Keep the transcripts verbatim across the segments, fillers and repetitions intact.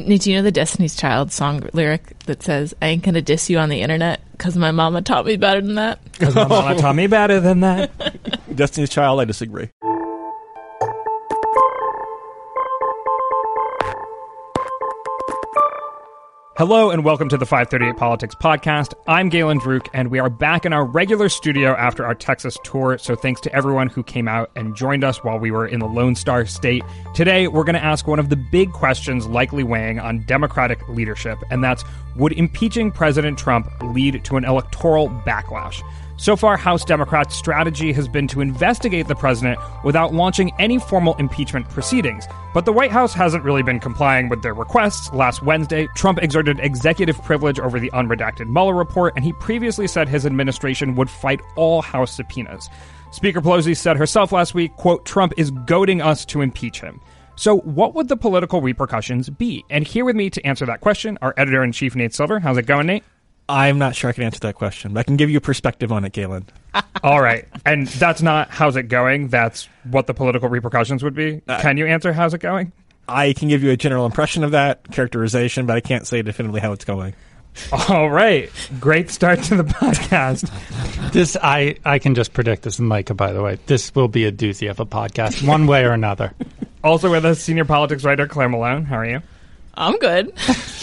Nate, do you know the Destiny's Child song lyric that says, I ain't gonna diss you on the internet because my mama taught me better than that? Because my mama taught me better than that. Destiny's Child, I disagree. Hello and welcome to the five thirty-eight Politics Podcast. I'm Galen Druk, and we are back in our regular studio after our Texas tour, so thanks to everyone who came out and joined us while we were in the Lone Star State. Today, we're going to ask one of the big questions likely weighing on Democratic leadership, and that's, would impeaching President Trump lead to an electoral backlash? So far, House Democrats' strategy has been to investigate the president without launching any formal impeachment proceedings. But the White House hasn't really been complying with their requests. Last Wednesday, Trump exerted executive privilege over the unredacted Mueller report, and he previously said his administration would fight all House subpoenas. Speaker Pelosi said herself last week, quote, Trump is goading us to impeach him. So what would the political repercussions be? And here with me to answer that question, our editor-in-chief, Nate Silver. How's it going, Nate? I'm not sure I can answer that question, but I can give you a perspective on it, Galen. All right. And that's not how's it going. That's what the political repercussions would be. Uh, can you answer how's it going? I can give you a general impression of that, characterization, but I can't say definitively how it's going. All right. Great start to the podcast. This I, I can just predict this, Micah, by the way. This will be a doozy of a podcast, one way or another. Also with us, senior politics writer Claire Malone. How are you? I'm good.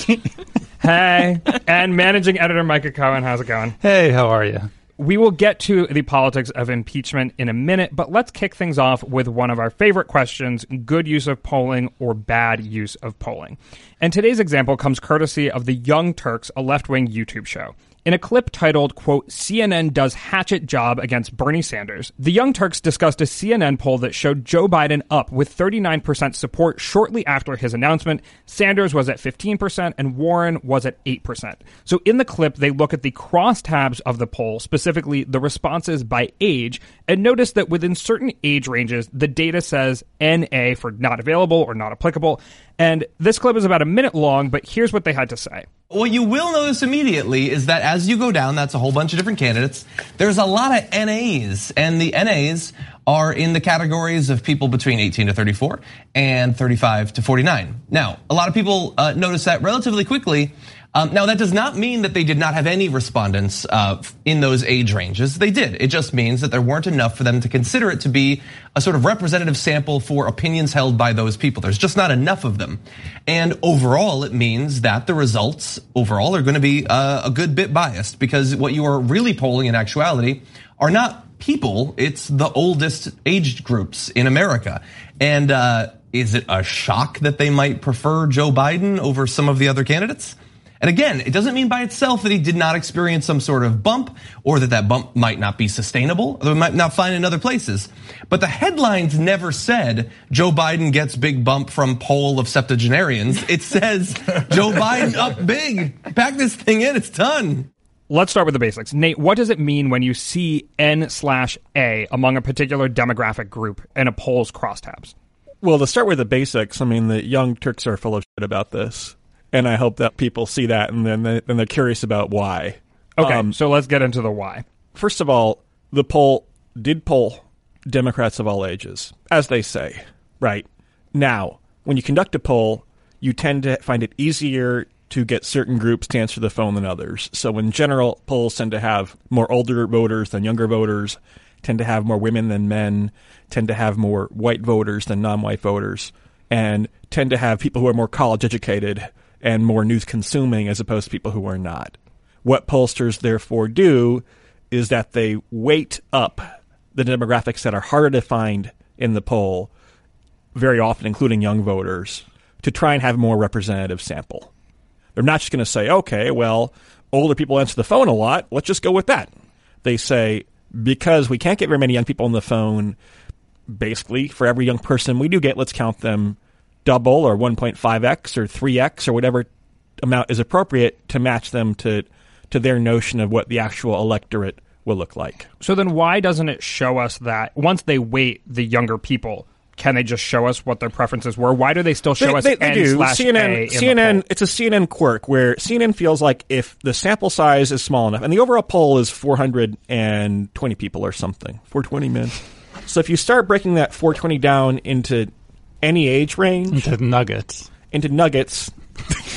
Hey. And managing editor Micah Cohen. How's it going? Hey, how are you? We will get to the politics of impeachment in a minute, but let's kick things off with one of our favorite questions, good use of polling or bad use of polling. And today's example comes courtesy of the Young Turks, a left-wing YouTube show. In a clip titled, quote, C N N does hatchet job against Bernie Sanders, the Young Turks discussed a C N N poll that showed Joe Biden up with thirty-nine percent support shortly after his announcement. Sanders was at fifteen percent and Warren was at eight percent. So in the clip, they look at the crosstabs of the poll, specifically the responses by age, and notice that within certain age ranges, the data says N A for not available or not applicable. And this clip is about a minute long, but here's what they had to say. What you will notice immediately is that as you go down, that's a whole bunch of different candidates. There's a lot of N As, and the N As are in the categories of people between eighteen to thirty-four and thirty-five to forty-nine. Now, a lot of people uh, notice that relatively quickly. Um, now, that does not mean that they did not have any respondents uh, in those age ranges. They did. It just means that there weren't enough for them to consider it to be a sort of representative sample for opinions held by those people. There's just not enough of them. And overall, it means that the results overall are going to be uh, a good bit biased, because what you are really polling in actuality are not people, it's the oldest age groups in America. And uh, is it a shock that they might prefer Joe Biden over some of the other candidates? And again, it doesn't mean by itself that he did not experience some sort of bump, or that that bump might not be sustainable, or they might not find in other places. But the headlines never said Joe Biden gets big bump from poll of septuagenarians. It says Joe Biden up big. Pack this thing in, it's done. Let's start with the basics. Nate, what does it mean when you see N slash A among a particular demographic group in a poll's crosstabs? Well, to start with the basics, I mean, the Young Turks are full of shit about this. And I hope that people see that, and then they, then they're curious about why. Okay, um, so let's get into the why. First of all, the poll did poll Democrats of all ages, as they say, right? Now, when you conduct a poll, you tend to find it easier to get certain groups to answer the phone than others. So in general, polls tend to have more older voters than younger voters, tend to have more women than men, tend to have more white voters than non-white voters, and tend to have people who are more college educated and more news consuming as opposed to people who are not. What pollsters therefore do is that they weight up the demographics that are harder to find in the poll, very often including young voters, to try and have a more representative sample. They're not just going to say, okay, well, older people answer the phone a lot, let's just go with that. They say, because we can't get very many young people on the phone, basically, for every young person we do get, let's count them double or one point five x or three x or whatever amount is appropriate to match them to to their notion of what the actual electorate will look like. So then why doesn't it show us that once they weight the younger people, can they just show us what their preferences were? Why do they still show they, us they, they N do. slash C N N, A in C N N, the poll? it's a C N N quirk where C N N feels like if the sample size is small enough, and the overall poll is four hundred twenty people or something, four hundred twenty men. So if you start breaking that four hundred twenty down into any age range, into nuggets, into nuggets,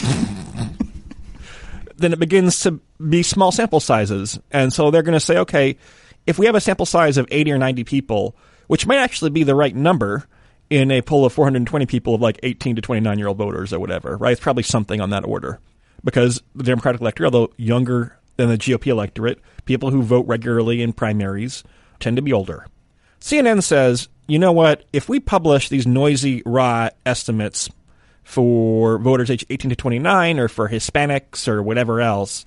then it begins to be small sample sizes. And so they're going to say, okay, if we have a sample size of eighty or ninety people, which might actually be the right number in a poll of four hundred twenty people of like eighteen to twenty-nine-year-old voters or whatever, right? It's probably something on that order. Because the Democratic electorate, although younger than the G O P electorate, people who vote regularly in primaries tend to be older. C N N says, you know what? If we publish these noisy, raw estimates for voters aged eighteen to twenty-nine or for Hispanics or whatever else,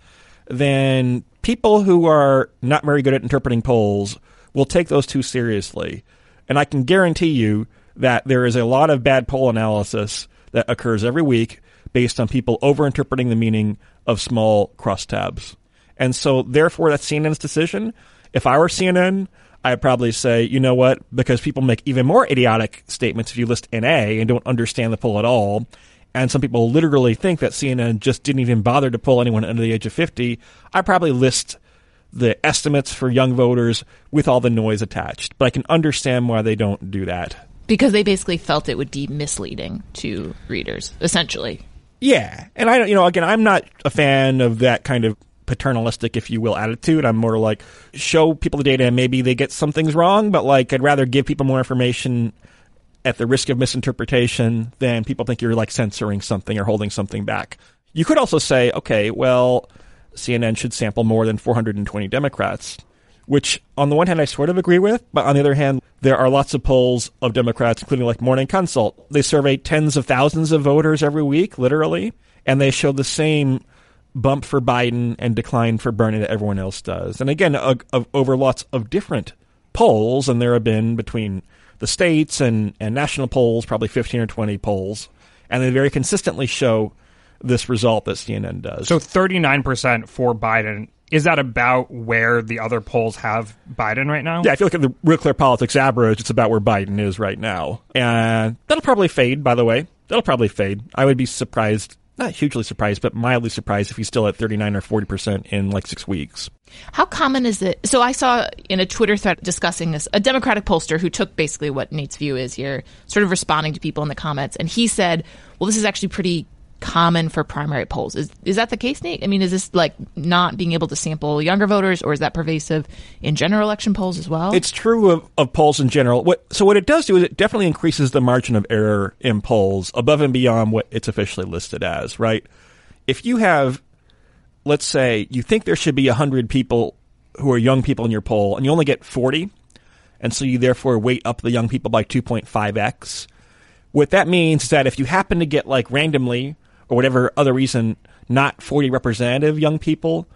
then people who are not very good at interpreting polls will take those too seriously. And I can guarantee you that there is a lot of bad poll analysis that occurs every week based on people overinterpreting the meaning of small crosstabs. And so, therefore, that's C N N's decision. If I were C N N, I'd probably say, you know what, because people make even more idiotic statements if you list N A and don't understand the poll at all, and some people literally think that C N N just didn't even bother to poll anyone under the age of fifty, I'd probably list the estimates for young voters with all the noise attached. But I can understand why they don't do that. Because they basically felt it would be misleading to readers, essentially. Yeah. And I don't, you know, again, I'm not a fan of that kind of paternalistic, if you will, attitude. I'm more like, show people the data and maybe they get some things wrong, but like, I'd rather give people more information at the risk of misinterpretation than people think you're like censoring something or holding something back. You could also say, okay, well, C N N should sample more than four hundred twenty Democrats, which on the one hand I sort of agree with, but on the other hand, there are lots of polls of Democrats, including like Morning Consult. They survey tens of thousands of voters every week, literally, and they show the same bump for Biden and decline for Bernie that everyone else does. And again, uh, uh, over lots of different polls, and there have been between the states and, and national polls, probably fifteen or twenty polls, and they very consistently show this result that C N N does. So thirty-nine percent for Biden. Is that about where the other polls have Biden right now? Yeah, I feel like at the Real Clear Politics average, it's about where Biden is right now. And that'll probably fade, by the way. That'll probably fade. I would be surprised, not hugely surprised, but mildly surprised if he's still at thirty-nine or forty percent in like six weeks. How common is it? So I saw in a Twitter thread discussing this, a Democratic pollster who took basically what Nate's view is here, sort of responding to people in the comments. And he said, well, this is actually pretty common for primary polls. Is is that the case, Nate? I mean, is this like not being able to sample younger voters, or is that pervasive in general election polls as well? It's true of, of polls in general. What, so what it does do is it definitely increases the margin of error in polls above and beyond what it's officially listed as, right? If you have, let's say, you think there should be one hundred people who are young people in your poll, and you only get forty, and so you therefore weight up the young people by two point five x, what that means is that if you happen to get, like, randomly, or whatever other reason, not forty representative young people,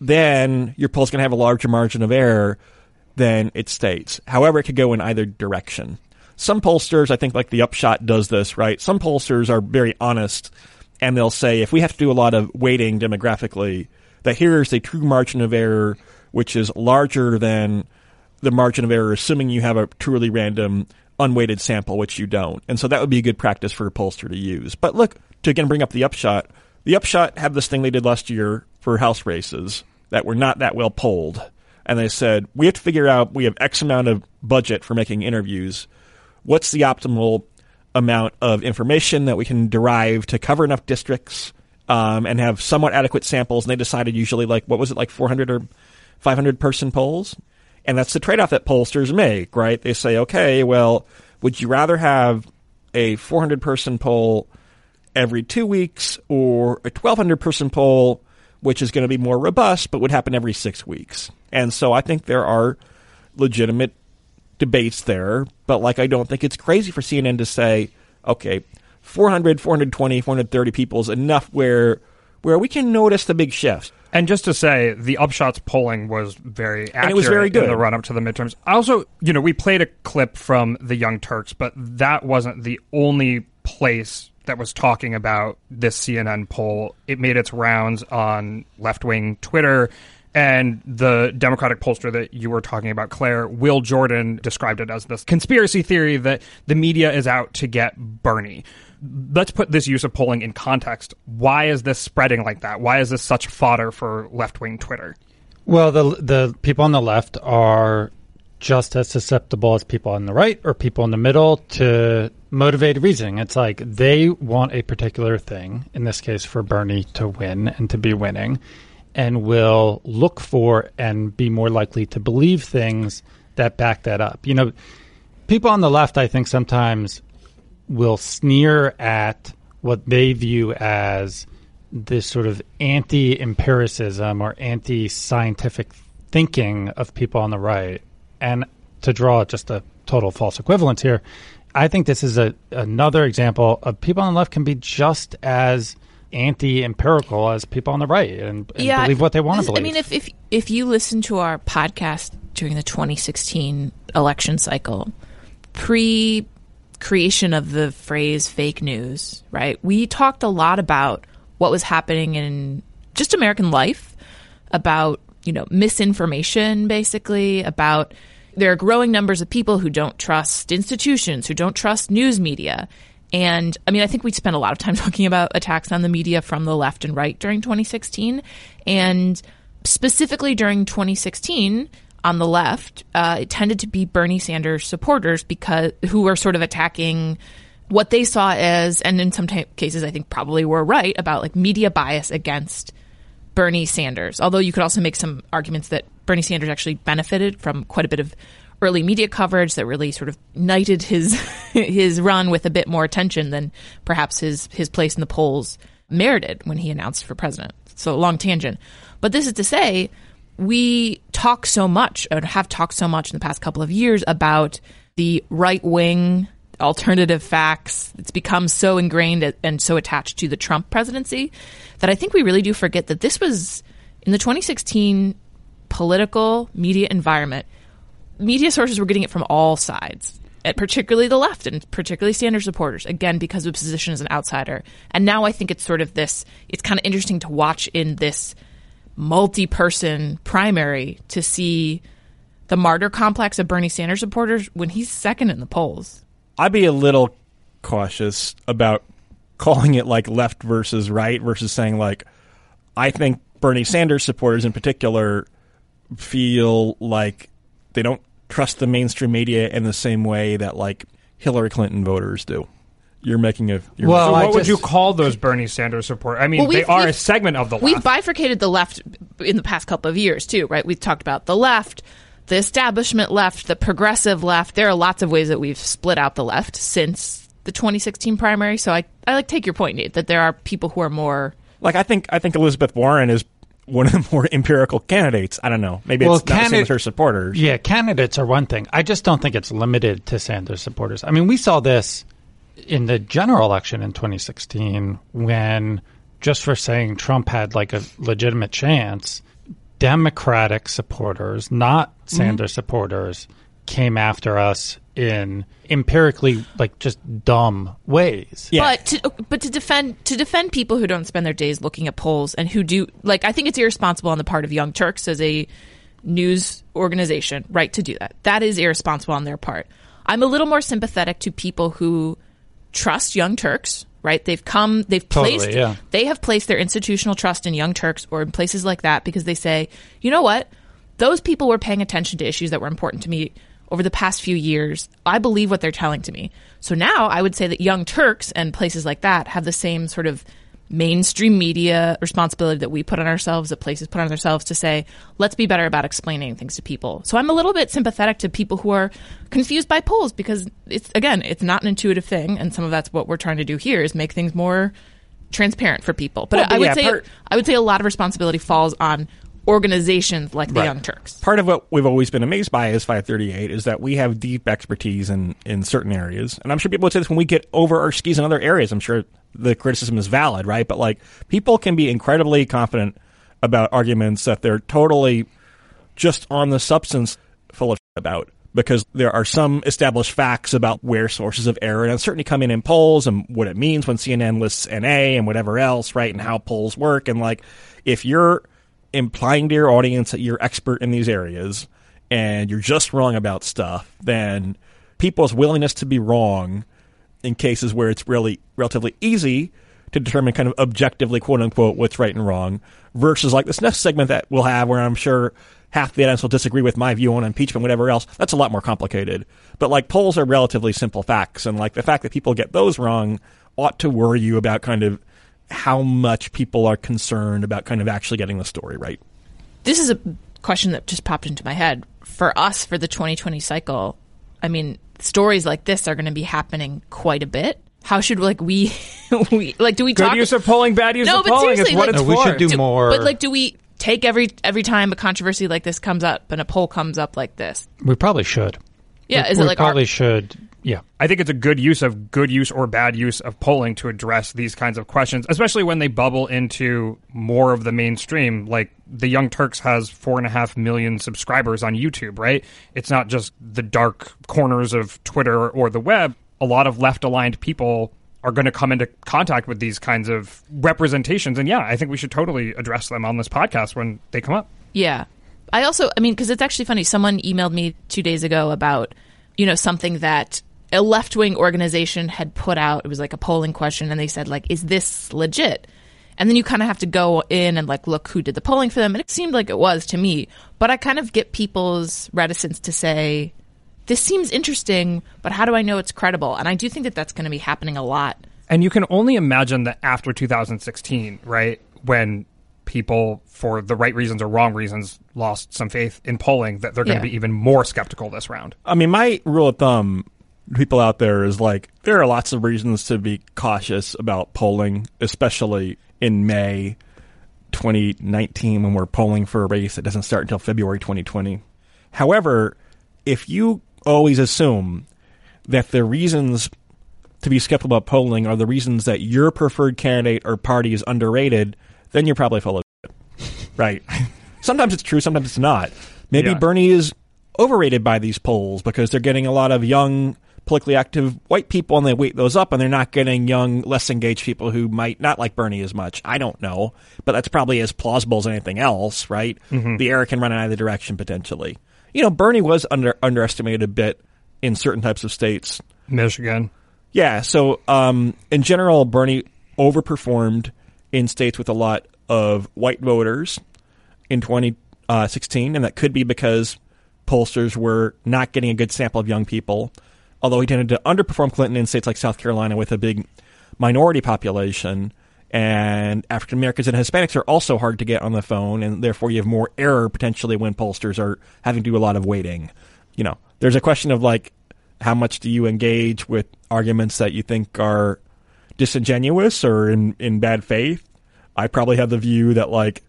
then your poll's going to have a larger margin of error than it states. However, it could go in either direction. Some pollsters, I think like the Upshot does this, right? Some pollsters are very honest, and they'll say, if we have to do a lot of weighting demographically, that here's a true margin of error, which is larger than the margin of error, assuming you have a truly random, unweighted sample, which you don't. And so that would be a good practice for a pollster to use. But look, to again bring up the Upshot, the Upshot had this thing they did last year for House races that were not that well polled. And they said, we have to figure out, we have X amount of budget for making interviews. What's the optimal amount of information that we can derive to cover enough districts um, and have somewhat adequate samples? And they decided usually, like, what was it, like four hundred or five hundred person polls? And that's the trade-off that pollsters make, right? They say, okay, well, would you rather have a four hundred person poll every two weeks or a twelve hundred person poll, which is going to be more robust, but would happen every six weeks? And so I think there are legitimate debates there, but like I don't think it's crazy for C N N to say, okay, four hundred, four hundred twenty, four hundred thirty people is enough where where we can notice the big shifts. And just to say, the Upshot's polling was very accurate and it was very good in the run-up to the midterms. Also, you know, we played a clip from the Young Turks, but that wasn't the only place that was talking about this C N N poll. It made its rounds on left-wing Twitter, and the Democratic pollster that you were talking about, Claire, Will Jordan, described it as this conspiracy theory that the media is out to get Bernie. Let's put this use of polling in context. Why is this spreading like that? Why is this such fodder for left-wing Twitter? Well, the the people on the left are just as susceptible as people on the right or people in the middle to motivated reasoning. It's like they want a particular thing, in this case for Bernie to win and to be winning, and will look for and be more likely to believe things that back that up. You know, people on the left, I think, sometimes will sneer at what they view as this sort of anti-empiricism or anti-scientific thinking of people on the right. And to draw just a total false equivalence here, I think this is a another example of people on the left can be just as anti-empirical as people on the right and, and yeah, believe what they want this, to believe. I mean, if, if if you listen to our podcast during the twenty sixteen election cycle, pre-creation of the phrase fake news, right, we talked a lot about what was happening in just American life, about, you know, misinformation, basically, about there are growing numbers of people who don't trust institutions, who don't trust news media. And I mean, I think we spent a lot of time talking about attacks on the media from the left and right during twenty sixteen. And specifically during twenty sixteen, on the left, uh, it tended to be Bernie Sanders supporters because who were sort of attacking what they saw as, and in some t- cases I think probably were right, about like media bias against Bernie Sanders. Although you could also make some arguments that Bernie Sanders actually benefited from quite a bit of early media coverage that really sort of knighted his his run with a bit more attention than perhaps his his place in the polls merited when he announced for president. So long tangent. But this is to say, we talk so much, or have talked so much in the past couple of years about the right-wing alternative facts. It's become so ingrained and so attached to the Trump presidency that I think we really do forget that this was in the twenty sixteen political media environment. Media sources were getting it from all sides, and particularly the left and particularly Sanders supporters, again, because of his position as an outsider. And now I think it's sort of this, it's kind of interesting to watch in this multi-person primary to see the martyr complex of Bernie Sanders supporters when he's second in the polls. I'd be a little cautious about calling it like left versus right versus saying like, I think Bernie Sanders supporters in particular feel like they don't trust the mainstream media in the same way that like Hillary Clinton voters do. You're making a... You're well, making so what a, would you call those Bernie Sanders supporters? I mean, well, they are a segment of the left. We've bifurcated the left in the past couple of years, too, right? We've talked about the left, the establishment left, the progressive left. There are lots of ways that we've split out the left since the twenty sixteen primary. So I, I like take your point, Nate, that there are people who are more... Like, I think I think Elizabeth Warren is one of the more empirical candidates. I don't know. Maybe well, it's not the same with her supporters. Yeah, candidates are one thing. I just don't think it's limited to Sanders supporters. I mean, we saw this in the general election in twenty sixteen when, just for saying Trump had like a legitimate chance, Democratic supporters, not Sanders mm-hmm. supporters, came after us in empirically like just dumb ways. Yeah. But to, but to defend to defend people who don't spend their days looking at polls and who do, like, I think it's irresponsible on the part of Young Turks as a news organization, right, to do that. That is irresponsible on their part. I'm a little more sympathetic to people who trust Young Turks, right? They've come, they've placed, totally, yeah. they have placed their institutional trust in Young Turks or in places like that because they say, you know what? Those people were paying attention to issues that were important to me over the past few years. I believe what they're telling to me. So now I would say that Young Turks and places like that have the same sort of mainstream media responsibility that we put on ourselves, that places put on themselves to say, let's be better about explaining things to people. So I'm a little bit sympathetic to people who are confused by polls because it's, again, it's not an intuitive thing. And some of that's what we're trying to do here is make things more transparent for people. But well, I would yeah, say, part- I would say a lot of responsibility falls on organizations like the right. Young Turks. Part of what we've always been amazed by as five thirty-eight is that we have deep expertise in, in certain areas. And I'm sure people would say this when we get over our skis in other areas. I'm sure the criticism is valid, right? But like people can be incredibly confident about arguments that they're totally just on the substance full of shit about because there are some established facts about where sources of error and uncertainty come in in polls and what it means when C N N lists N A and whatever else, right? And how polls work. And like if you're implying to your audience that you're expert in these areas and you're just wrong about stuff, then people's willingness to be wrong in cases where it's really relatively easy to determine kind of objectively, quote unquote, what's right and wrong versus like this next segment that we'll have where I'm sure half the audience will disagree with my view on impeachment, whatever else. That's a lot more complicated. But like polls are relatively simple facts, and like the fact that people get those wrong ought to worry you about kind of how much people are concerned about kind of actually getting the story right. This is a question that just popped into my head. For us, for the twenty twenty cycle, I mean, stories like this are going to be happening quite a bit. How should like we, we like do we Good talk? use of polling, bad use No, of but polling is seriously, what like- it's No, we for. should do Do- more. But like, do we take every every time a controversy like this comes up and a poll comes up like this? We probably should. Yeah, we, is it we like probably our, should? Yeah. I think it's a good use of good use or bad use of polling to address these kinds of questions, especially when they bubble into more of the mainstream. Like the Young Turks has four and a half million subscribers on YouTube, right? It's not just the dark corners of Twitter or the web. A lot of left-aligned people are going to come into contact with these kinds of representations. And yeah, I think we should totally address them on this podcast when they come up. Yeah. I also, I mean, because it's actually funny. Someone emailed me two days ago about, you know, something that a left-wing organization had put out. It was like a polling question, and they said, like, is this legit? And then you kind of have to go in and, like, look who did the polling for them. And it seemed like it was to me. But I kind of get people's reticence to say, this seems interesting, but how do I know it's credible? And I do think that that's going to be happening a lot. And you can only imagine that after two thousand sixteen, right, when people, for the right reasons or wrong reasons, lost some faith in polling, that they're going to Yeah. be even more skeptical this round. I mean, my rule of thumb, people out there, is like there are lots of reasons to be cautious about polling, especially in May twenty nineteen when we're polling for a race that doesn't start until February twenty twenty. However, if you always assume that the reasons to be skeptical about polling are the reasons that your preferred candidate or party is underrated, then you're probably full of shit. Right. Sometimes it's true, sometimes it's not. Maybe Yeah. Bernie is overrated by these polls because they're getting a lot of young, politically active white people, and they weight those up, and they're not getting young, less engaged people who might not like Bernie as much. I don't know, but that's probably as plausible as anything else, right? Mm-hmm. The error can run in either direction, potentially. You know, Bernie was under underestimated a bit in certain types of states. Michigan. Yeah, so um, in general, Bernie overperformed in states with a lot of white voters in twenty sixteen, and that could be because pollsters were not getting a good sample of young people, although he tended to underperform Clinton in states like South Carolina with a big minority population, and African Americans and Hispanics are also hard to get on the phone, and therefore you have more error potentially when pollsters are having to do a lot of weighting. You know, there's a question of like, how much do you engage with arguments that you think are disingenuous or in, in bad faith? I probably have the view that like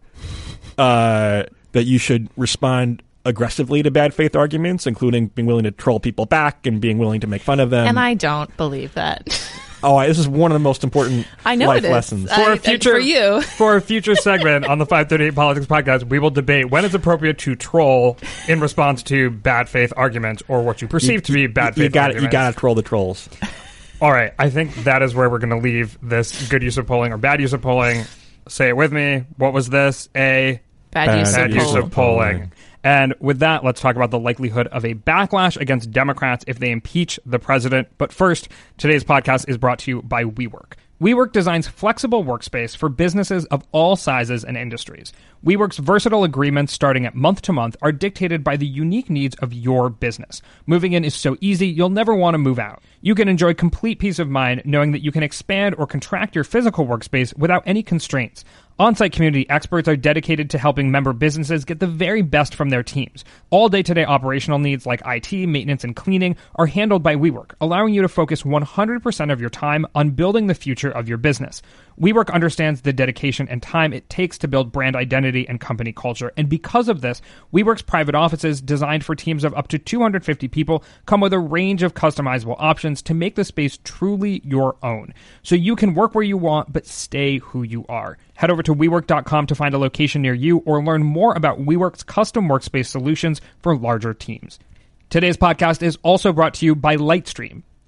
uh, that you should respond aggressively to bad faith arguments, including being willing to troll people back and being willing to make fun of them. And I don't believe that. Oh, I, this is one of the most important I know life it is. lessons. I- For I- a future for you. for a future segment on the five thirty-eight Politics podcast, we will debate when it's appropriate to troll in response to bad faith arguments or what you perceive to be bad you faith got arguments. You got to troll the trolls. All right, I think that is where we're going to leave this good use of polling or bad use of polling. Say it with me. What was this? A Bad, Bad use bad of use polling. of polling. And with that, let's talk about the likelihood of a backlash against Democrats if they impeach the president. But first, today's podcast is brought to you by WeWork. WeWork designs flexible workspace for businesses of all sizes and industries. WeWork's versatile agreements starting at month to month are dictated by the unique needs of your business. Moving in is so easy, you'll never want to move out. You can enjoy complete peace of mind knowing that you can expand or contract your physical workspace without any constraints. On-site community experts are dedicated to helping member businesses get the very best from their teams. All day-to-day operational needs like I T, maintenance, and cleaning are handled by WeWork, allowing you to focus one hundred percent of your time on building the future of your business. WeWork understands the dedication and time it takes to build brand identity and company culture, and because of this, WeWork's private offices, designed for teams of up to two hundred fifty people, come with a range of customizable options to make the space truly your own, so you can work where you want but stay who you are. Head over to WeWork dot com to find a location near you or learn more about WeWork's custom workspace solutions for larger teams. Today's podcast is also brought to you by Lightstream.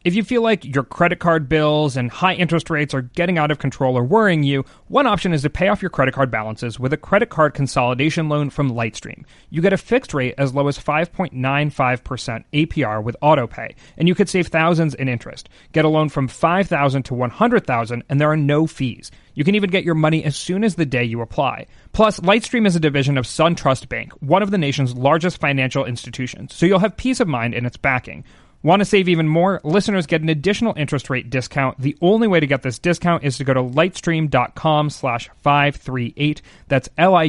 If you feel like your credit card bills and high interest rates are getting out of control or worrying you, one option is to pay off your credit card balances with a credit card consolidation loan from Lightstream. You get a fixed rate as low as five point nine five percent A P R with AutoPay, and you could save thousands in interest. Get a loan from five thousand dollars to one hundred thousand dollars, and there are no fees. You can even get your money as soon as the day you apply. Plus, Lightstream is a division of SunTrust Bank, one of the nation's largest financial institutions, so you'll have peace of mind in its backing. Want to save even more? Listeners get an additional interest rate discount. The only way to get this discount is to go to lightstream.com slash 538. That's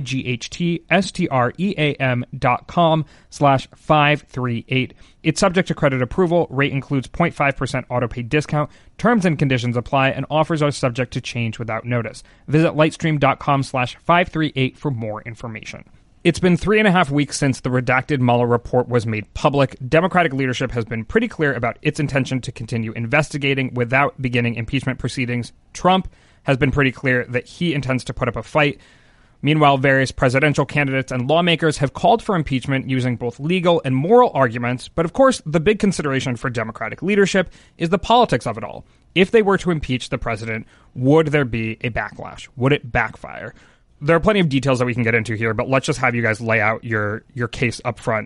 L-I-G-H-T-S-T-R-E-A-M dot com slash 538. It's subject to credit approval. Rate includes zero point five percent autopay discount. Terms and conditions apply, and offers are subject to change without notice. Visit lightstream.com slash 538 for more information. It's been three and a half weeks since the redacted Mueller report was made public. Democratic leadership has been pretty clear about its intention to continue investigating without beginning impeachment proceedings. Trump has been pretty clear that he intends to put up a fight. Meanwhile, various presidential candidates and lawmakers have called for impeachment using both legal and moral arguments. But of course, the big consideration for Democratic leadership is the politics of it all. If they were to impeach the president, would there be a backlash? Would it backfire? There are plenty of details that we can get into here, but let's just have you guys lay out your, your case up front.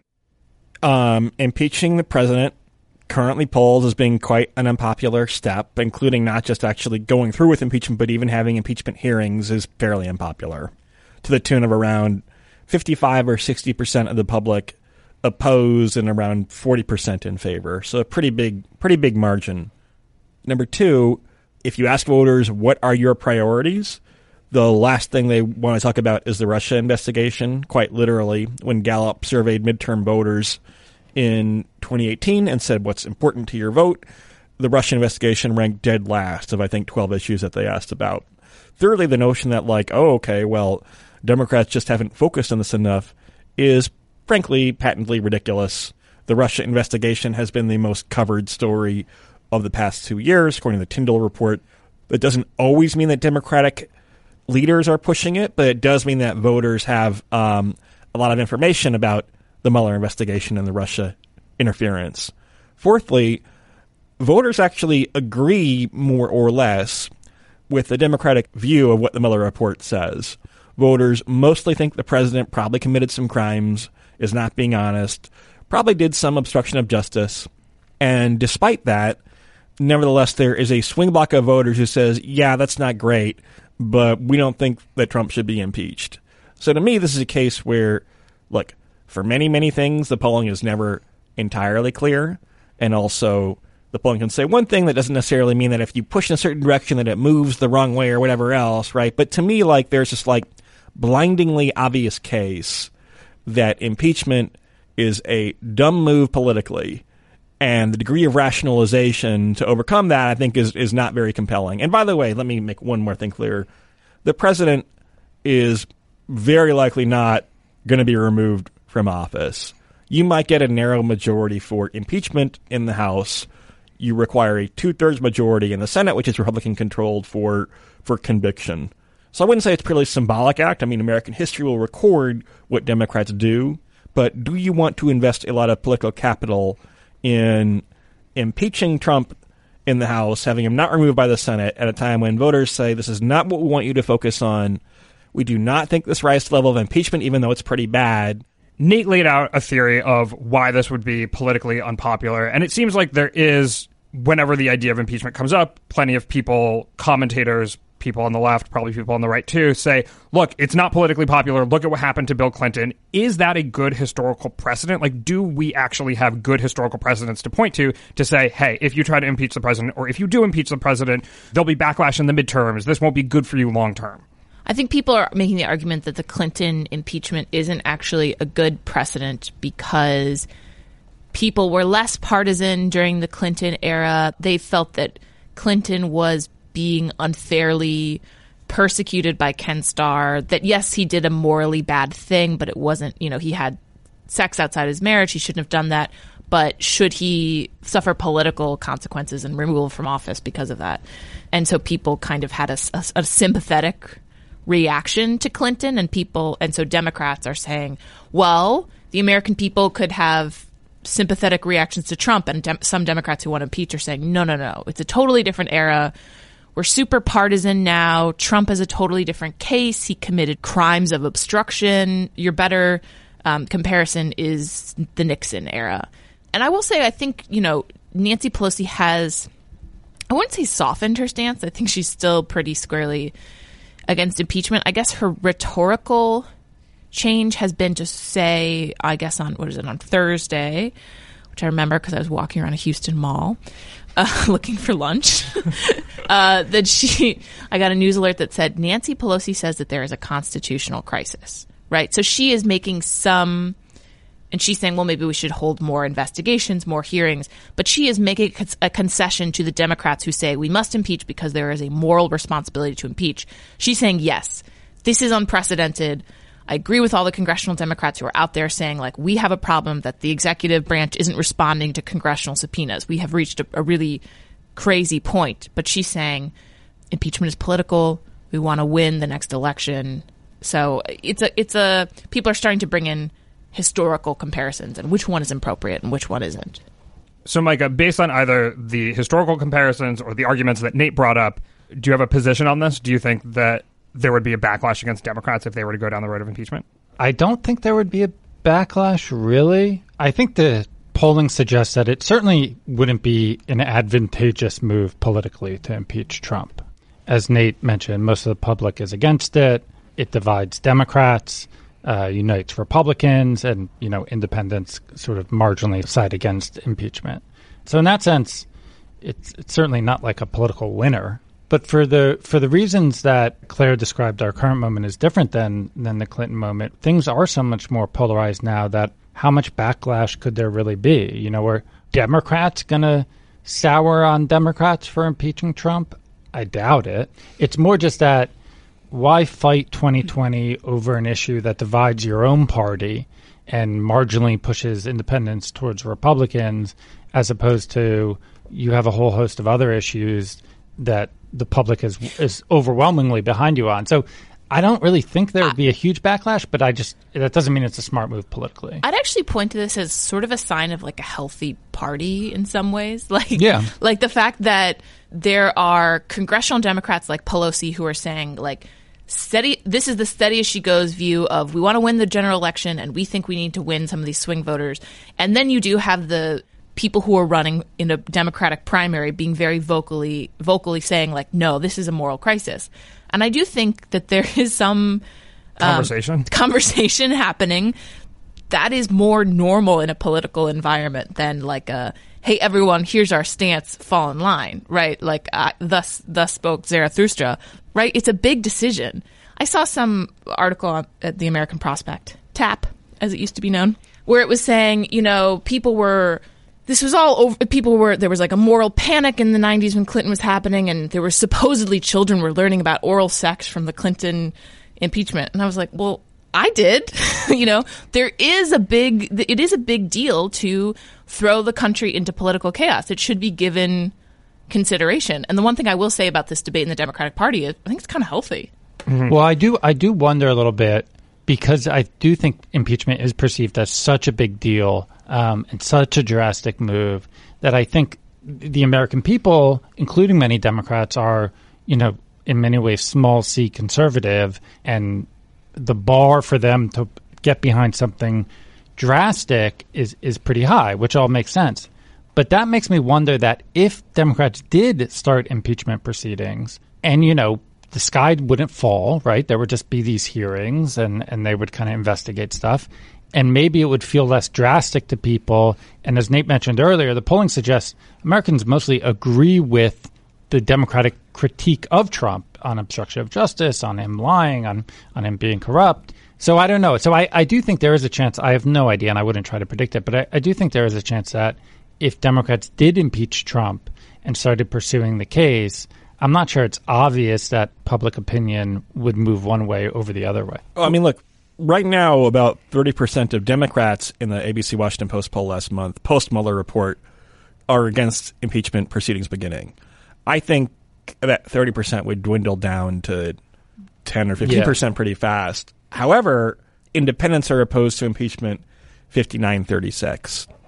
Um, impeaching the president currently polls as being quite an unpopular step, including not just actually going through with impeachment, but even having impeachment hearings is fairly unpopular, to the tune of around fifty-five or sixty percent of the public oppose and around forty percent in favor. So a pretty big, pretty big margin. Number two, if you ask voters, what are your priorities? The last thing they want to talk about is the Russia investigation, quite literally. When Gallup surveyed midterm voters in twenty eighteen and said, what's important to your vote, the Russia investigation ranked dead last of, I think, twelve issues that they asked about. Thirdly, the notion that, like, oh, okay, well, Democrats just haven't focused on this enough is, frankly, patently ridiculous. The Russia investigation has been the most covered story of the past two years, according to the Tyndall report. That doesn't always mean that Democratic leaders are pushing it, but it does mean that voters have um, a lot of information about the Mueller investigation and the Russia interference. Fourthly, voters actually agree more or less with the Democratic view of what the Mueller report says. Voters mostly think the president probably committed some crimes, is not being honest, probably did some obstruction of justice, and despite that, nevertheless, there is a swing block of voters who says, yeah, that's not great, but we don't think that Trump should be impeached. So to me, this is a case where, look, for many, many things, the polling is never entirely clear. And also, the polling can say one thing that doesn't necessarily mean that if you push in a certain direction that it moves the wrong way or whatever else, right? But to me, like, there's this, like, blindingly obvious case that impeachment is a dumb move politically. And the degree of rationalization to overcome that, I think, is, is not very compelling. And by the way, let me make one more thing clear. The president is very likely not going to be removed from office. You might get a narrow majority for impeachment in the House. You require a two-thirds majority in the Senate, which is Republican-controlled, for, for conviction. So I wouldn't say it's purely a symbolic act. I mean, American history will record what Democrats do. But do you want to invest a lot of political capital in impeaching Trump in the House, having him not removed by the Senate at a time when voters say this is not what we want you to focus on? We do not think this rises to the level of impeachment, even though it's pretty bad. Nate laid out a theory of why this would be politically unpopular, and it seems like there is, whenever the idea of impeachment comes up, plenty of people, commentators, people on the left, probably people on the right too, say, look, it's not politically popular. Look at what happened to Bill Clinton. Is that a good historical precedent? Like, do we actually have good historical precedents to point to to say, hey, if you try to impeach the president, or if you do impeach the president, there'll be backlash in the midterms. This won't be good for you long term. I think people are making the argument that the Clinton impeachment isn't actually a good precedent because people were less partisan during the Clinton era. They felt that Clinton was being unfairly persecuted by Ken Starr, that yes, he did a morally bad thing, but it wasn't, you know, he had sex outside his marriage. He shouldn't have done that. But should he suffer political consequences and removal from office because of that? And so people kind of had a, a, a sympathetic reaction to Clinton, and people, and so Democrats are saying, well, the American people could have sympathetic reactions to Trump, and dem- some Democrats who want to impeach are saying, no, no, no, it's a totally different era. We're super partisan now. Trump is a totally different case. He committed crimes of obstruction. Your better um, comparison is the Nixon era. And I will say, I think, you know, Nancy Pelosi has, I wouldn't say softened her stance. I think she's still pretty squarely against impeachment. I guess her rhetorical change has been to say, I guess on, what is it, on Thursday, which I remember because I was walking around a Houston mall uh, looking for lunch, uh, that she, I got a news alert that said Nancy Pelosi says that there is a constitutional crisis, right? So she is making some, and she's saying, well, maybe we should hold more investigations, more hearings, but she is making a concession to the Democrats who say we must impeach because there is a moral responsibility to impeach. She's saying, yes, this is unprecedented. I agree with all the congressional Democrats who are out there saying, like, we have a problem that the executive branch isn't responding to congressional subpoenas. We have reached a, a really crazy point. But she's saying impeachment is political. We want to win the next election. So it's a, it's a, people are starting to bring in historical comparisons and which one is appropriate and which one isn't. So, Micah, based on either the historical comparisons or the arguments that Nate brought up, do you have a position on this? Do you think that there would be a backlash against Democrats if they were to go down the road of impeachment? I don't think there would be a backlash, really. I think the polling suggests that it certainly wouldn't be an advantageous move politically to impeach Trump. As Nate mentioned, most of the public is against it. It divides Democrats, uh, unites Republicans, and, you know, independents sort of marginally side against impeachment. So in that sense, it's, it's certainly not like a political winner. But for the for the reasons that Claire described, our current moment is different than than the Clinton moment. Things are so much more polarized now that how much backlash could there really be? You know, are Democrats going to sour on Democrats for impeaching Trump? I doubt it. It's more just that why fight twenty twenty over an issue that divides your own party and marginally pushes independents towards Republicans, as opposed to you have a whole host of other issues that the public is is overwhelmingly behind you on. So I don't really think there would be a huge backlash, but I just, that doesn't mean it's a smart move politically. I'd actually point to this as sort of a sign of like a healthy party in some ways. Like, yeah. like the fact that there are congressional Democrats like Pelosi who are saying like, steady, this is the steady as she goes view of we want to win the general election and we think we need to win some of these swing voters. And then you do have the people who are running in a Democratic primary being very vocally vocally saying like, no, this is a moral crisis. And I do think that there is some um, conversation conversation happening that is more normal in a political environment than like a, hey, everyone, here's our stance, fall in line, right? Like uh, thus thus spoke Zarathustra, right? It's a big decision. I saw some article at the American Prospect, TAP, as it used to be known, where it was saying, you know, people were This was all over. People were, there was like a moral panic in the nineties when Clinton was happening, and there were supposedly children were learning about oral sex from the Clinton impeachment. And I was like, well, I did. You know, there is a big, it is a big deal to throw the country into political chaos. It should be given consideration. And the one thing I will say about this debate in the Democratic Party is I think it's kind of healthy. Mm-hmm. Well, I do, I do wonder a little bit, because I do think impeachment is perceived as such a big deal um, and such a drastic move that I think the American people, including many Democrats, are, you know, in many ways small c conservative, and the bar for them to get behind something drastic is, is pretty high, which all makes sense. But that makes me wonder that if Democrats did start impeachment proceedings and, you know, the sky wouldn't fall, right? There would just be these hearings and, and they would kind of investigate stuff. And maybe it would feel less drastic to people. And as Nate mentioned earlier, the polling suggests Americans mostly agree with the Democratic critique of Trump on obstruction of justice, on him lying, on, on him being corrupt. So I don't know. So I, I do think there is a chance. I have no idea, and I wouldn't try to predict it, but I, I do think there is a chance that if Democrats did impeach Trump and started pursuing the case, I'm not sure it's obvious that public opinion would move one way over the other way. I mean, look, right now about thirty percent of Democrats in the A B C Washington Post poll last month, post-Mueller report, are against impeachment proceedings beginning. I think that thirty percent would dwindle down to ten or fifteen percent yeah. pretty fast. However, independents are opposed to impeachment fifty-nine thirty-six.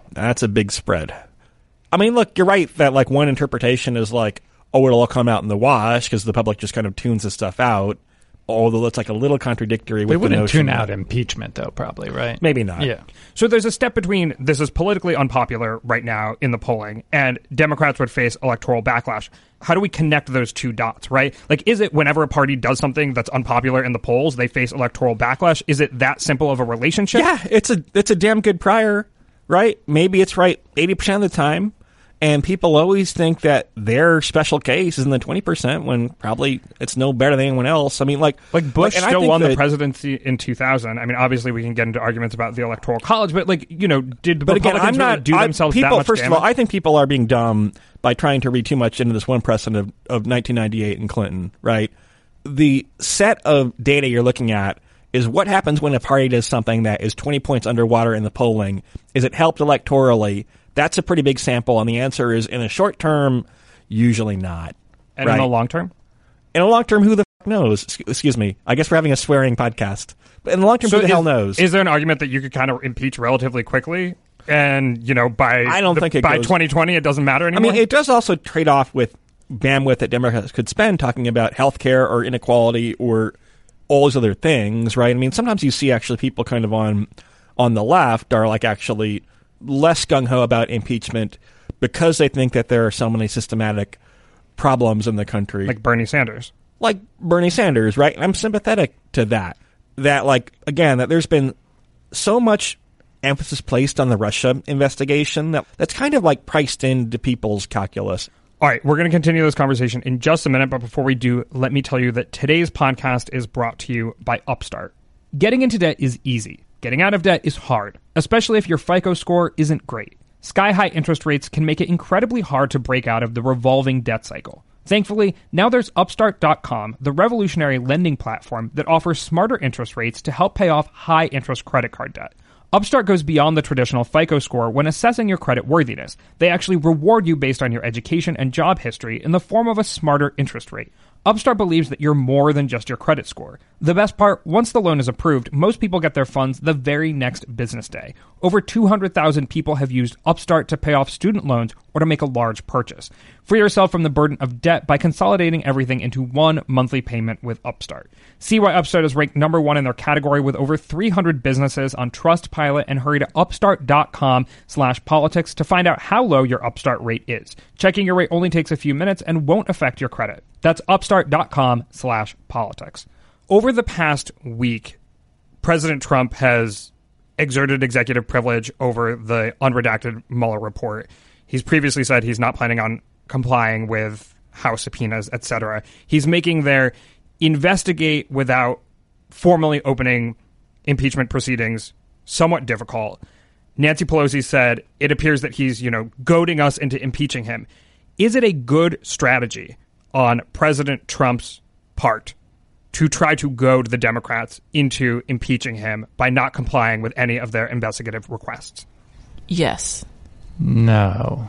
That's a big spread. I mean, look, you're right that like one interpretation is like, oh, it'll all come out in the wash because the public just kind of tunes this stuff out. Although it's like a little contradictory with they the wouldn't notion tune out that, impeachment, though, probably, right? Maybe not. Yeah. So there's a step between this is politically unpopular right now in the polling and Democrats would face electoral backlash. How do we connect those two dots, right? Like, is it whenever a party does something that's unpopular in the polls, they face electoral backlash? Is it that simple of a relationship? Yeah, it's a it's a damn good prior, right? Maybe it's right eighty percent of the time. And people always think that their special case is in the twenty percent when probably it's no better than anyone else. I mean, like... Like, Bush like, still won that, the presidency in two thousand. I mean, obviously, we can get into arguments about the Electoral College, but, like, you know, did the but again, Republicans I'm not, really do I, themselves people, that much First damage? of all, I think people are being dumb by trying to read too much into this one precedent of, of nineteen ninety-eight and Clinton, right? The set of data you're looking at is what happens when a party does something that is twenty points underwater in the polling. Is it helped electorally? That's a pretty big sample, and the answer is, in a short term, usually not. And right? in the long term? In the long term, who the f*** knows? Excuse me. I guess we're having a swearing podcast. But in the long term, So who the is, hell knows? Is there an argument that you could kind of impeach relatively quickly? And, you know, by I don't the, think it by goes- twenty twenty, it doesn't matter I anymore? mean, it does also trade off with bandwidth that Democrats could spend talking about healthcare or inequality or all these other things, right? I mean, sometimes you see actually people kind of on on the left are like actually less gung-ho about impeachment because they think that there are so many systematic problems in the country. Like Bernie Sanders. Like Bernie Sanders, right? I'm sympathetic to that. That, like, again, that there's been so much emphasis placed on the Russia investigation that that's kind of like priced into people's calculus. All right, we're going to continue this conversation in just a minute, but before we do, let me tell you that today's podcast is brought to you by Upstart. Getting into debt is easy. Getting out of debt is hard, especially if your FICO score isn't great. Sky-high interest rates can make it incredibly hard to break out of the revolving debt cycle. Thankfully, now there's Upstart dot com, the revolutionary lending platform that offers smarter interest rates to help pay off high-interest credit card debt. Upstart goes beyond the traditional FICO score when assessing your credit worthiness. They actually reward you based on your education and job history in the form of a smarter interest rate. Upstart believes that you're more than just your credit score. The best part, once the loan is approved, most people get their funds the very next business day. Over two hundred thousand people have used Upstart to pay off student loans or to make a large purchase. Free yourself from the burden of debt by consolidating everything into one monthly payment with Upstart. See why Upstart is ranked number one in their category with over three hundred businesses on Trustpilot, and hurry to upstart.com slash politics to find out how low your Upstart rate is. Checking your rate only takes a few minutes and won't affect your credit. That's upstart.com slash politics. Over the past week, President Trump has exerted executive privilege over the unredacted Mueller report. He's previously said he's not planning on complying with House subpoenas, et cetera. He's making their investigate without formally opening impeachment proceedings somewhat difficult. Nancy Pelosi said it appears that he's, you know, goading us into impeaching him. Is it a good strategy on President Trump's part to try to goad the Democrats into impeaching him by not complying with any of their investigative requests? Yes. No.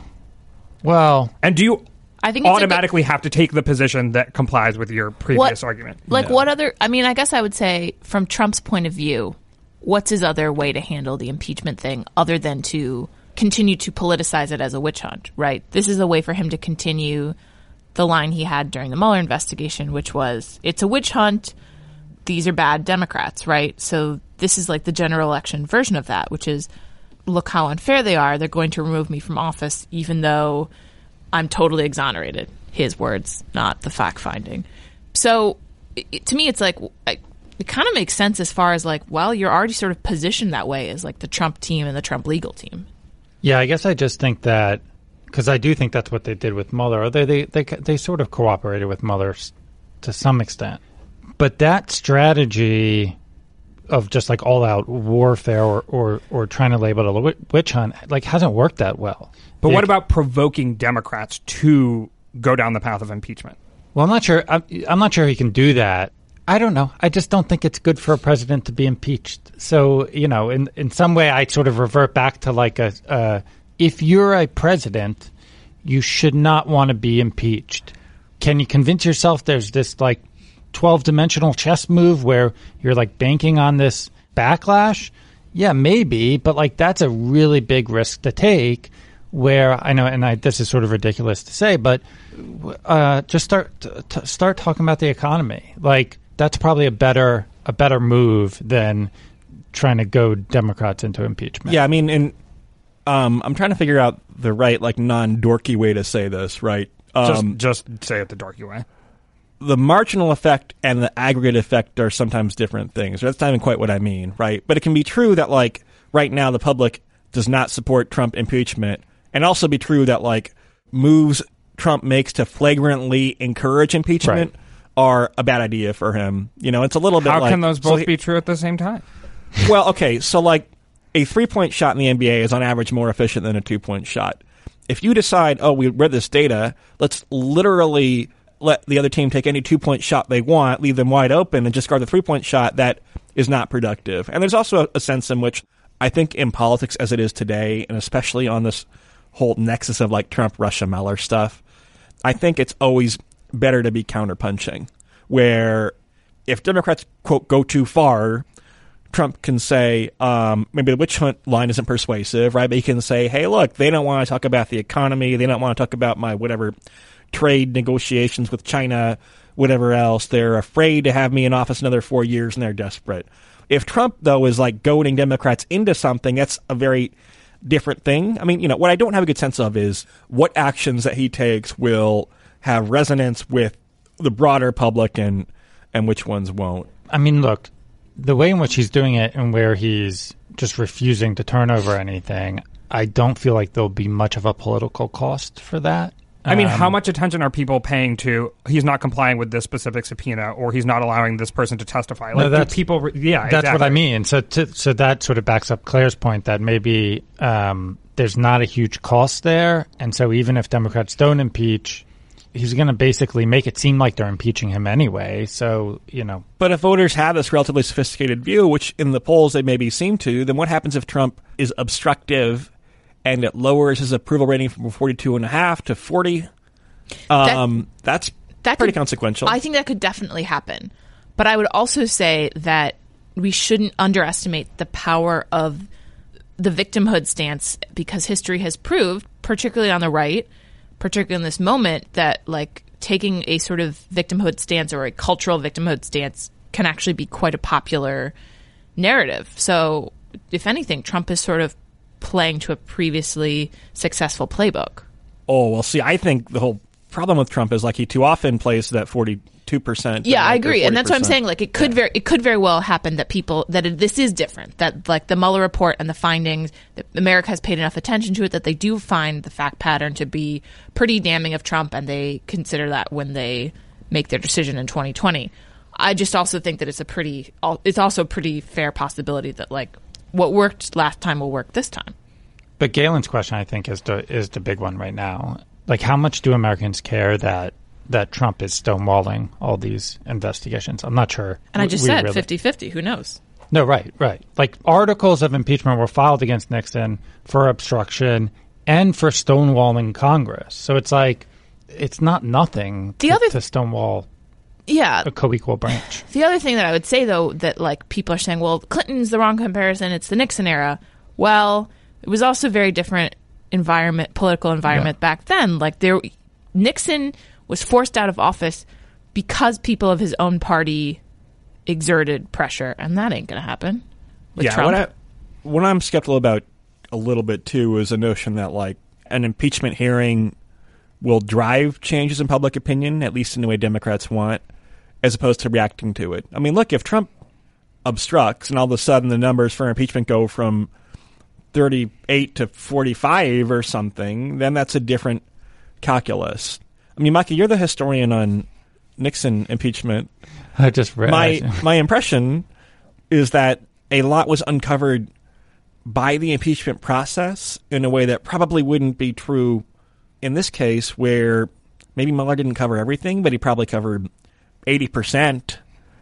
Well, and do you I think it's automatically have to take the position that complies with your previous what, argument? Like No. what other, I mean, I guess I would say from Trump's point of view, what's his other way to handle the impeachment thing other than to continue to politicize it as a witch hunt, right? This is a way for him to continue the line he had during the Mueller investigation, which was, it's a witch hunt. These are bad Democrats, right? So this is like the general election version of that, which is, look how unfair they are. They're going to remove me from office, even though I'm totally exonerated. His words, not the fact finding. So it, to me, it's like, I, it kind of makes sense as far as like, well, you're already sort of positioned that way as like the Trump team and the Trump legal team. yeah, I guess I just think that, because I do think that's what they did with Mueller. They, they, they, they sort of cooperated with Mueller to some extent. But that strategy of just like all-out warfare or, or, or trying to label it a witch hunt, like, hasn't worked that well. But It- what about provoking Democrats to go down the path of impeachment? Well, I'm not sure. I'm, I'm not sure he can do that. I don't know. I just don't think it's good for a president to be impeached. So, you know, in in some way, I sort of revert back to like a, uh, if you're a president, you should not want to be impeached. Can you convince yourself there's this like twelve-dimensional chess move where you're like banking on this backlash? Yeah, maybe, but like that's a really big risk to take. Where I know, and I, this is sort of ridiculous to say, but uh, just start t- start talking about the economy. Like that's probably a better a better move than trying to goad Democrats into impeachment. Yeah, I mean, and um, I'm trying to figure out the right, like, non-dorky way to say this. Right? Um, just just say it the dorky way. The marginal effect and the aggregate effect are sometimes different things. That's not even quite what I mean, right? But it can be true that, like, right now the public does not support Trump impeachment. And also be true that, like, moves Trump makes to flagrantly encourage impeachment right. are a bad idea for him. You know, it's a little bit How like... How can those both so he, be true at the same time? Well, okay, so, like, a three-point shot in the N B A is on average more efficient than a two-point shot. If you decide, oh, we read this data, let's literally let the other team take any two-point shot they want, leave them wide open, and just guard the three-point shot, that is not productive. And there's also a, a sense in which I think in politics as it is today, and especially on this whole nexus of like Trump, Russia, Mueller stuff, I think it's always better to be counterpunching, where if Democrats, quote, go too far, Trump can say, um, maybe the witch hunt line isn't persuasive, right? But he can say, hey, look, they don't want to talk about the economy. They don't want to talk about my whatever trade negotiations with China, whatever else. They're afraid to have me in office another four years and they're desperate. If Trump, though, is like goading Democrats into something, that's a very different thing. I mean, you know, what I don't have a good sense of is what actions that he takes will have resonance with the broader public and and which ones won't. I mean, look, the way in which he's doing it and where he's just refusing to turn over anything, I don't feel like there'll be much of a political cost for that. I mean, um, how much attention are people paying to he's not complying with this specific subpoena or he's not allowing this person to testify? Like, no, that's, do people, re- yeah, that's exactly. what I mean. So, to, so that sort of backs up Claire's point that maybe um, there's not a huge cost there, and so even if Democrats don't impeach, he's going to basically make it seem like they're impeaching him anyway. So, you know. But if voters have this relatively sophisticated view, which in the polls they maybe seem to, then what happens if Trump is obstructive and it lowers his approval rating from forty-two and a half to forty? Um, that, that's that pretty could, consequential. I think that could definitely happen. But I would also say that we shouldn't underestimate the power of the victimhood stance, because history has proved, particularly on the right, particularly in this moment, that like taking a sort of victimhood stance or a cultural victimhood stance can actually be quite a popular narrative. So if anything, Trump is sort of playing to a previously successful playbook. Oh, well, see, I think the whole problem with Trump is like he too often plays to that forty-two percent. Yeah, I like agree. And that's what I'm saying. Like it could yeah. very, it could very well happen that people, that it, this is different, that like the Mueller report and the findings, that America has paid enough attention to it that they do find the fact pattern to be pretty damning of Trump, and they consider that when they make their decision in twenty twenty. I just also think that it's a pretty, it's also a pretty fair possibility that like what worked last time will work this time. But Galen's question, I think, is the is the big one right now. Like, how much do Americans care that that Trump is stonewalling all these investigations? I'm not sure. And I just we said really... fifty-fifty. Who knows? No, right, right. Like, articles of impeachment were filed against Nixon for obstruction and for stonewalling Congress. So it's like, it's not nothing the to, other th- to stonewall yeah. a co-equal branch. The other thing that I would say, though, that, like, people are saying, well, Clinton's the wrong comparison. It's the Nixon era. Well, it was also a very different environment, political environment yeah. back then. Like there, Nixon was forced out of office because people of his own party exerted pressure, and that ain't going to happen with yeah, Trump. What, I, what I'm skeptical about a little bit too is a notion that like an impeachment hearing will drive changes in public opinion, at least in the way Democrats want, as opposed to reacting to it. I mean, look, if Trump obstructs and all of a sudden the numbers for impeachment go from thirty-eight to forty-five or something, then that's a different calculus. I mean, Micah, you're the historian on Nixon impeachment. I just read. My, my impression is that a lot was uncovered by the impeachment process in a way that probably wouldn't be true in this case, where maybe Mueller didn't cover everything, but he probably covered eighty percent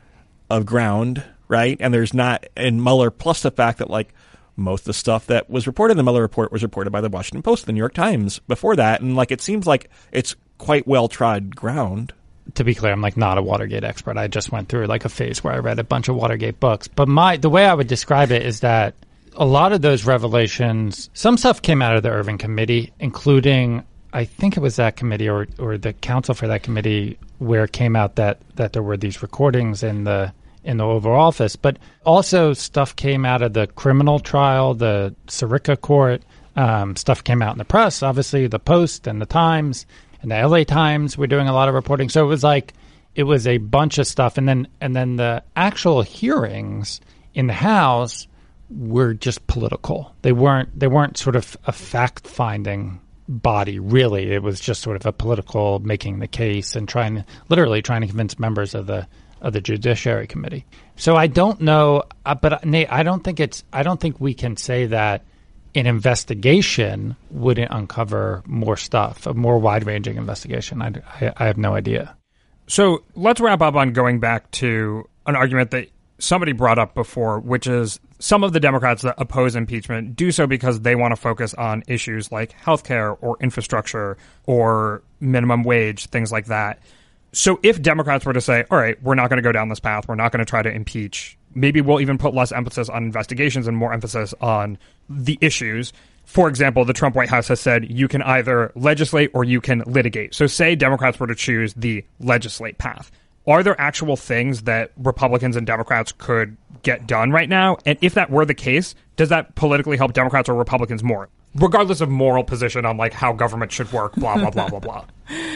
of ground, right? And there's not, and Mueller, plus the fact that, like, most of the stuff that was reported in the Mueller report was reported by the Washington Post, the New York Times before that. And like, it seems like it's quite well-trod ground. To be clear, I'm like not a Watergate expert. I just went through like a phase where I read a bunch of Watergate books. But my the way I would describe it is that a lot of those revelations, some stuff came out of the Irving Committee, including, I think it was that committee or, or the counsel for that committee where it came out that, that there were these recordings in the in the Oval Office. But also stuff came out of the criminal trial, the Sirica court. Um, stuff came out in the press, obviously the Post and the Times and the L A Times were doing a lot of reporting. So it was like it was a bunch of stuff. And then and then the actual hearings in the House were just political. They weren't they weren't sort of a fact-finding body, really. It was just sort of a political making the case and trying literally trying to convince members of the of the Judiciary Committee. So I don't know, uh, but Nate, I don't think it's I don't think we can say that an investigation wouldn't uncover more stuff, a more wide-ranging investigation. I, I, I have no idea. So let's wrap up on going back to an argument that somebody brought up before, which is some of the Democrats that oppose impeachment do so because they want to focus on issues like healthcare or infrastructure or minimum wage, things like that. So if Democrats were to say, all right, we're not going to go down this path, we're not going to try to impeach, maybe we'll even put less emphasis on investigations and more emphasis on the issues. For example, the Trump White House has said you can either legislate or you can litigate. So say Democrats were to choose the legislate path. Are there actual things that Republicans and Democrats could get done right now? And if that were the case, does that politically help Democrats or Republicans more? Regardless of moral position on like how government should work, blah, blah, blah, blah, blah.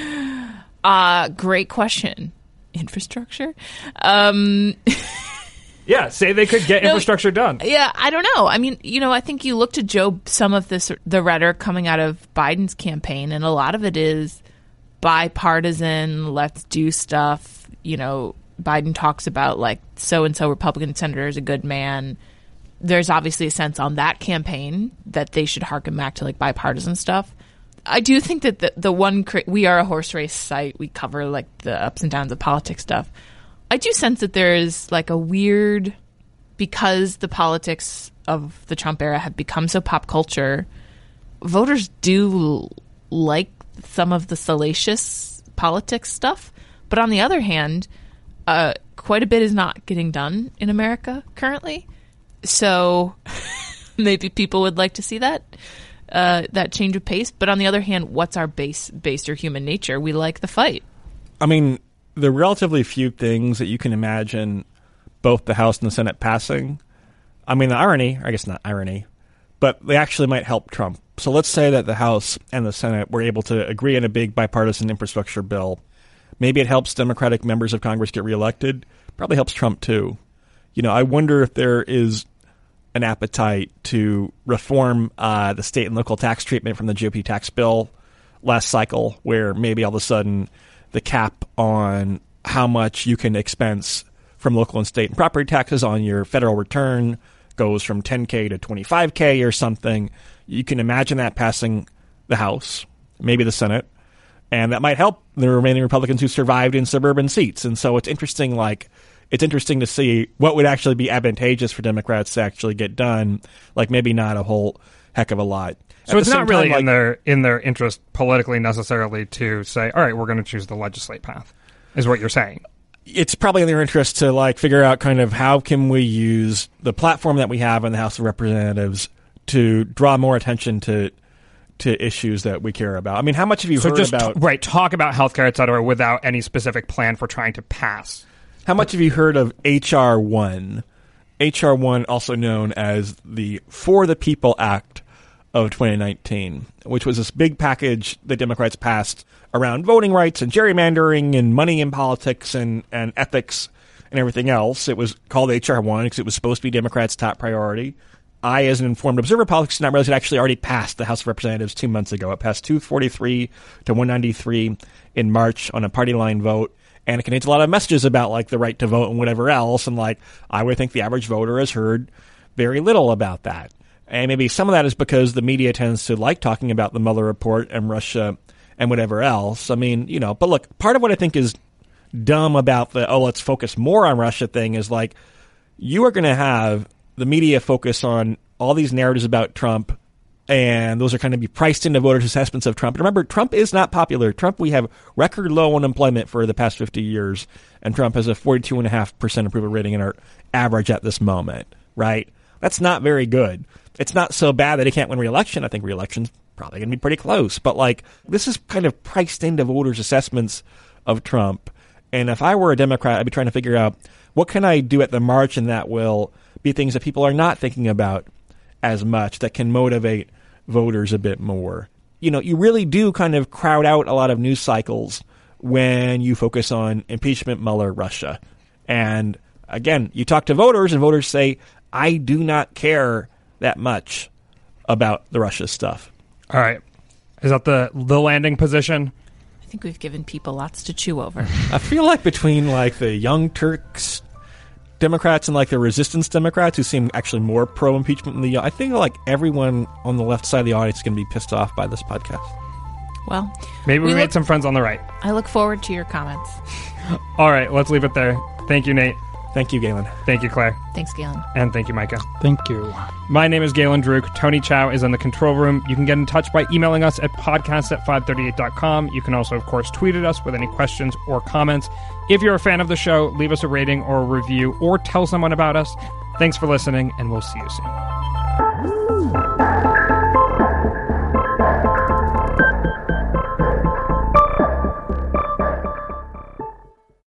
Uh, great question. Infrastructure? Um, yeah, say they could get no, infrastructure done. Yeah, I don't know. I mean, you know, I think you look to Joe, some of this, the rhetoric coming out of Biden's campaign, and a lot of it is bipartisan, let's do stuff. You know, Biden talks about like so-and-so Republican senator is a good man. There's obviously a sense on that campaign that they should harken back to like bipartisan stuff. I do think that the, the one, cra- we are a horse race site. We cover like the ups and downs of politics stuff. I do sense that there is like a weird, because the politics of the Trump era have become so pop culture, voters do like some of the salacious politics stuff. But on the other hand, uh, quite a bit is not getting done in America currently. So maybe people would like to see that. Uh, that change of pace. But on the other hand, what's our base, base or human nature? We like the fight. I mean, there are relatively few things that you can imagine both the House and the Senate passing. I mean, the irony, I guess not irony, but they actually might help Trump. So let's say that the House and the Senate were able to agree on a big bipartisan infrastructure bill. Maybe it helps Democratic members of Congress get reelected. Probably helps Trump, too. You know, I wonder if there is an appetite to reform uh, the state and local tax treatment from the G O P tax bill last cycle, where maybe all of a sudden the cap on how much you can expense from local and state and property taxes on your federal return goes from ten K to twenty-five K or something. You can imagine that passing the House, maybe the Senate, and that might help the remaining Republicans who survived in suburban seats. And so it's interesting, like, It's interesting to see what would actually be advantageous for Democrats to actually get done. Like maybe not a whole heck of a lot. So it's not really time, like, in their in their interest politically necessarily to say, all right, we're going to choose the legislate path, is what you're saying. It's probably in their interest to like figure out kind of how can we use the platform that we have in the House of Representatives to draw more attention to to issues that we care about. I mean, how much have you so heard just about? T- right, talk about healthcare, et cetera, without any specific plan for trying to pass. How much have you heard of H R one? H R one, also known as the For the People Act of twenty nineteen, which was this big package that Democrats passed around voting rights and gerrymandering and money in politics and, and ethics and everything else. It was called H R one because it was supposed to be Democrats' top priority. I, as an informed observer of politics, did not realize it actually already passed the House of Representatives two months ago. It passed two forty-three to one ninety-three in March on a party line vote. And it contains a lot of messages about, like, the right to vote and whatever else. And, like, I would think the average voter has heard very little about that. And maybe some of that is because the media tends to like talking about the Mueller report and Russia and whatever else. I mean, you know, but look, part of what I think is dumb about the, oh, let's focus more on Russia thing is, like, you are going to have the media focus on all these narratives about Trump, and those are kind of be priced into voters' assessments of Trump. And remember, Trump is not popular. Trump, we have record low unemployment for the past fifty years, and Trump has a forty-two point five percent approval rating in our average at this moment, right? That's not very good. It's not so bad that he can't win re-election. I think re-election's probably going to be pretty close. But, like, this is kind of priced into voters' assessments of Trump. And if I were a Democrat, I'd be trying to figure out what can I do at the margin that will be things that people are not thinking about as much, that can motivate voters a bit more. You know, you really do kind of crowd out a lot of news cycles when you focus on impeachment, Mueller, Russia. And again, you talk to voters and voters say, I do not care that much about the Russia stuff. All right. Is that the the landing position? I think we've given people lots to chew over. I feel like between like the Young Turks Democrats and like the resistance Democrats who seem actually more pro-impeachment than the I think like everyone on the left side of the audience is going to be pissed off by this podcast. Well, maybe we, we made look, some friends on the right. I look forward to your comments. All right, let's leave it there. Thank you, Nate. Thank you, Galen. Thank you, Claire. Thanks, Galen. And thank you, Micah. Thank you. My name is Galen Druk. Tony Chow is in the control room. You can get in touch by emailing us at podcast at five thirty-eight dot com. You can also, of course, tweet at us with any questions or comments. If you're a fan of the show, leave us a rating or a review or tell someone about us. Thanks for listening, and we'll see you soon.